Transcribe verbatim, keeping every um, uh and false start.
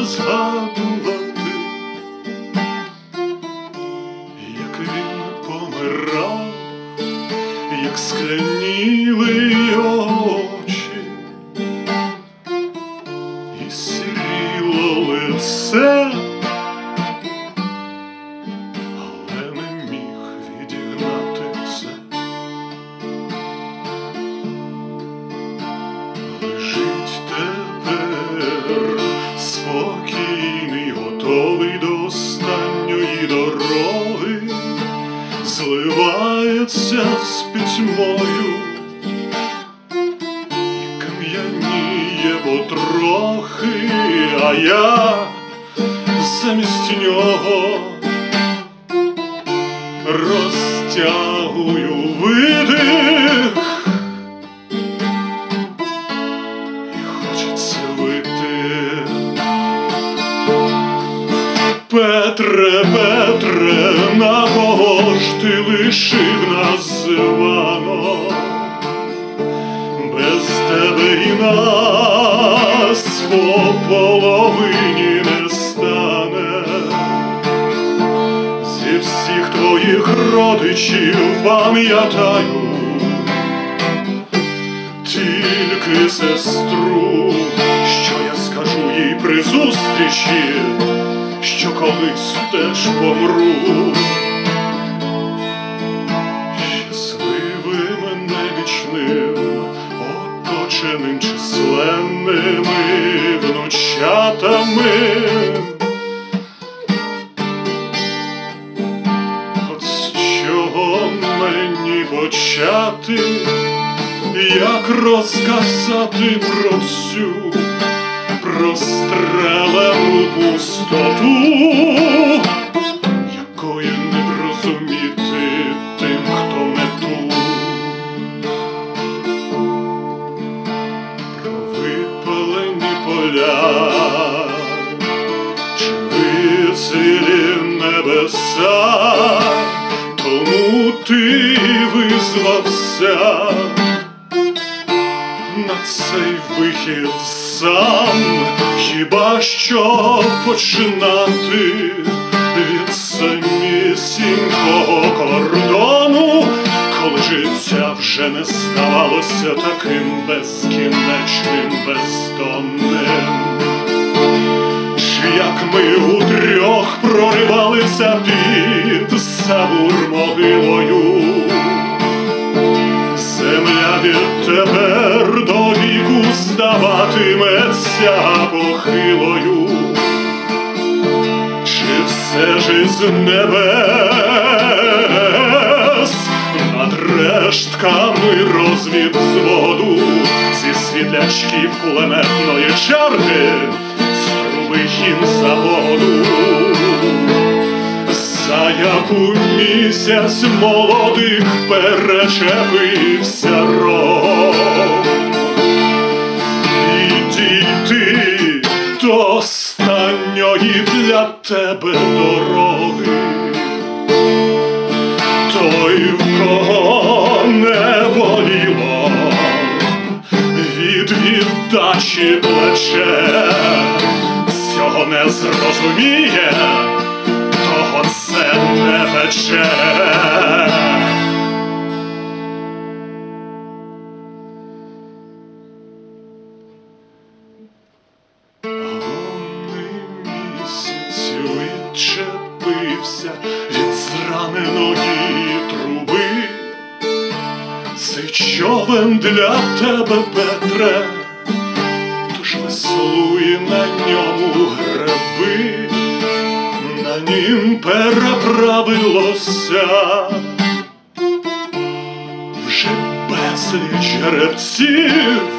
згадувати, як він помирав, як скляніли його очі, і сіріло лице, але не міг відігнати це. Лежить тепер спокійний, готовий до останньої дороги, зливається з пітьмою і кам'яніє потрохи, а я замість нього розтягую видих, і хочеться вийти. Петре, Петре, на кого ж ти лишив нас звано? Без тебе і нас по половині не стане. Зі всіх твоїх родичів пам'ятаю тільки сестру, що я скажу їй при зустрічі, що колись теж помру. Щасливим невічним, оточеним численними внучатами, от з чого мені почати, як розказати про цю прострелену пустоту, якої не зрозуміти тим, хто не тут. Про випалені поля чи вицілі небеса, тому ти визвався на цей вихід сам. Хіба що починати від самісінького кордону, коли життя вже не здавалося таким безкінечним, бездонним. Чи як ми утрьох проривалися під Савур-могилою, земля відтепер до віку здаватиметься похилою. Чи все ж із небес над рештками розвідзводу, зі світлячків кулеметної чарги, з труби хімзаводу, за яку місяць молодих перечепився ром, і дійти до останньої для тебе дороги. Той, в кого не боліло від віддачі плече, цього не зрозуміє, того це не пече. Лунний місяць відчепився від зраненої труби. Цей човен для тебе, Петре, тож веслуй на ньому греби. На нім переправилося вже безліч гребців,